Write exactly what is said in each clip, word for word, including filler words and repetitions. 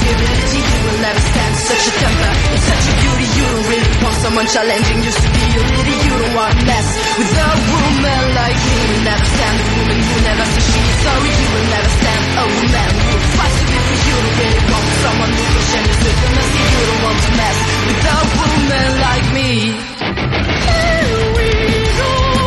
virility, you will never stand such a temper. It's such a beauty, you don't really want someone challenging you to be a lady. You don't want to mess with a woman like me. You will never stand a woman who never says she's sorry. You will never stand a woman who fights to be for you. Don't really want someone who will share this intimacy. You don't want to mess with a woman like me. Here we go.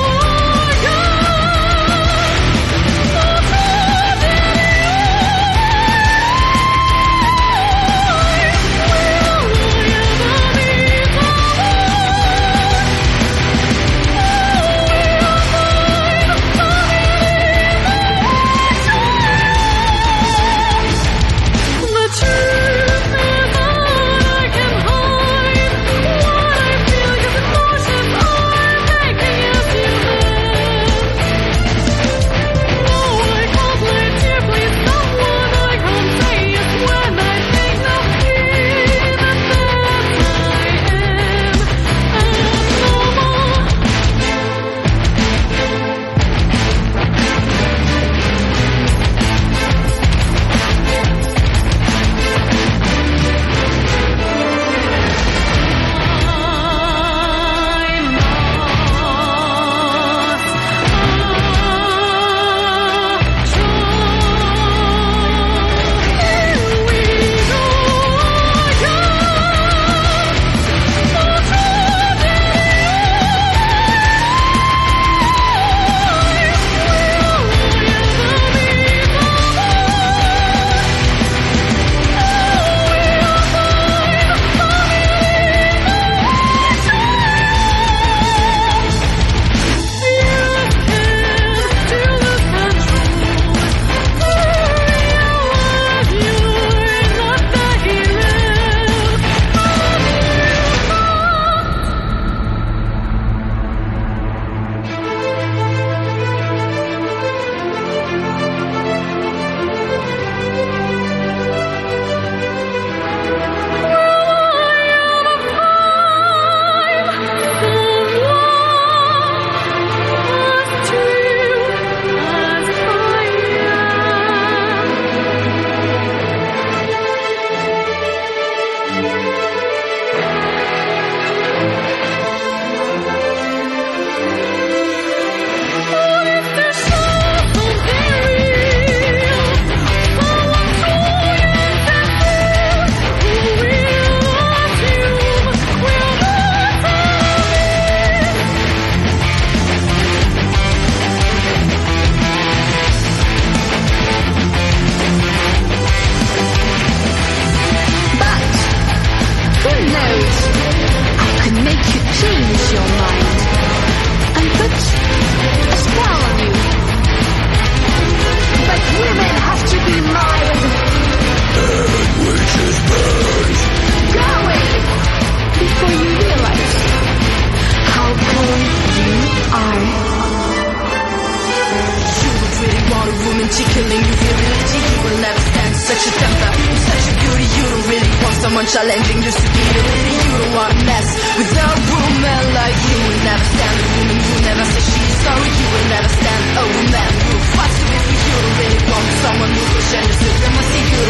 Challenging your superiority, you don't want to mess with a woman like you. Will never stand a woman who never says she's sorry. You will never stand a woman who fights to be for you. Don't really want someone who will share your supremacy. You